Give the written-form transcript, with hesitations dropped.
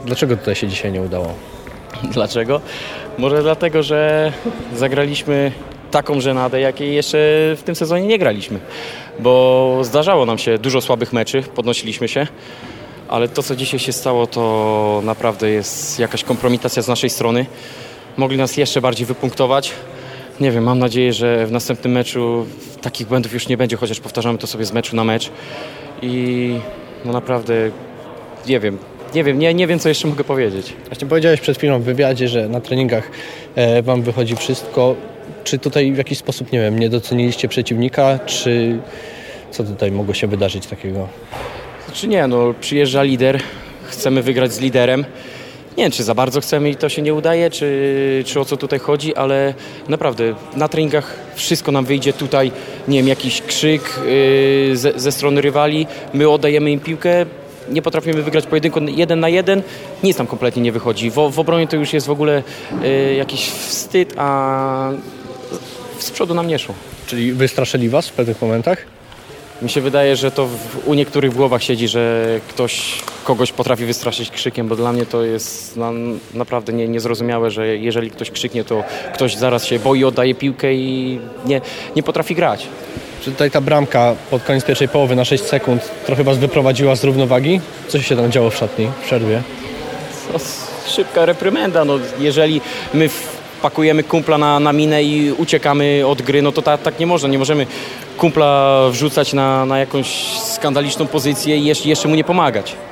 Dlaczego tutaj się dzisiaj nie udało? Dlaczego? Może dlatego, że zagraliśmy taką żenadę, jakiej jeszcze w tym sezonie nie graliśmy. Bo zdarzało nam się dużo słabych meczy, podnosiliśmy się, ale to, co dzisiaj się stało, to naprawdę jest jakaś kompromitacja z naszej strony. Mogli nas jeszcze bardziej wypunktować. Nie wiem, mam nadzieję, że w następnym meczu takich błędów już nie będzie, chociaż powtarzamy to sobie z meczu na mecz. I no naprawdę nie wiem, co jeszcze mogę powiedzieć. Właśnie powiedziałeś przed chwilą w wywiadzie, że na treningach wam wychodzi wszystko. Czy tutaj w jakiś sposób, nie wiem, nie doceniliście przeciwnika, czy co tutaj mogło się wydarzyć takiego? Czy nie, no przyjeżdża lider, chcemy wygrać z liderem. Nie wiem, czy za bardzo chcemy i to się nie udaje, czy o co tutaj chodzi, ale naprawdę na treningach wszystko nam wyjdzie tutaj, nie wiem, jakiś krzyk ze strony rywali, my oddajemy im piłkę, nie potrafimy wygrać pojedynku 1 na 1, nic nam kompletnie nie wychodzi. W obronie to już jest w ogóle jakiś wstyd, a z przodu nam nie szło. Czyli wystraszyli was w pewnych momentach? Mi się wydaje, że to u niektórych w głowach siedzi, że ktoś kogoś potrafi wystraszyć krzykiem, bo dla mnie to jest naprawdę niezrozumiałe, że jeżeli ktoś krzyknie, to ktoś zaraz się boi, oddaje piłkę i nie potrafi grać. Czy tutaj ta bramka pod koniec pierwszej połowy na 6 sekund trochę was wyprowadziła z równowagi? Co się tam działo w szatni, w przerwie? No, szybka reprymenda. No, jeżeli my pakujemy kumpla na minę i uciekamy od gry, no to tak nie można. Nie możemy kumpla wrzucać na jakąś skandaliczną pozycję i jeszcze mu nie pomagać.